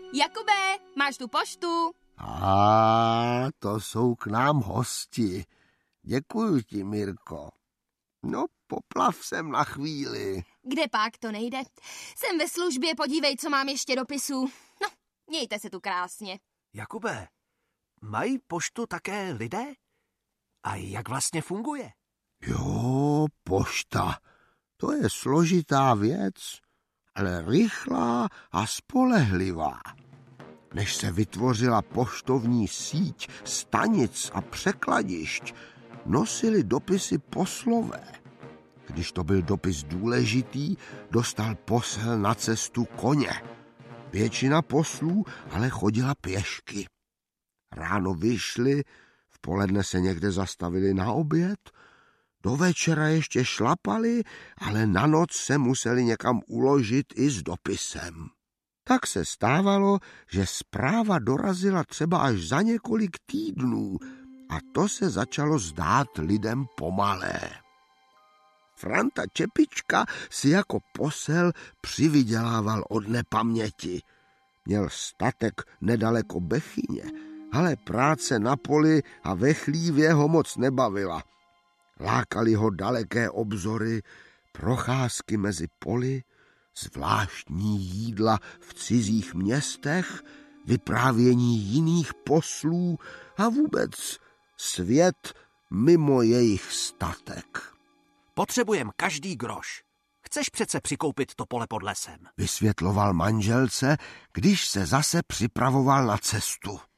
Jakube, máš tu poštu? To jsou k nám hosti. Děkuju ti, Mirko. No, poplav sem na chvíli. Kde pak, to nejde. Jsem ve službě, podívej, co mám ještě dopisů. No, mějte se tu krásně. Jakube, mají poštu také lidé? A jak vlastně funguje? Jo, pošta. To je složitá věc, ale rychlá a spolehlivá. Než se vytvořila poštovní síť stanic a překladišť, nosili dopisy poslové. Když to byl dopis důležitý, dostal posel na cestu koně. Většina poslů ale chodila pěšky. Ráno vyšli, v poledne se někde zastavili na oběd, do večera ještě šlapali, ale na noc se museli někam uložit i s dopisem. Tak se stávalo, že zpráva dorazila třeba až za několik týdnů a to se začalo zdát lidem pomalé. Franta Čepička si jako posel přivydělával od nepaměti. Měl statek nedaleko Bechyně, ale práce na poli a ve chlívě ho moc nebavila. Lákali ho daleké obzory, procházky mezi poli, zvláštní jídla v cizích městech, vyprávění jiných poslů a vůbec svět mimo jejich statek. Potřebujem každý groš. Chceš přece přikoupit to pole pod lesem. Vysvětloval manželce, když se zase připravoval na cestu.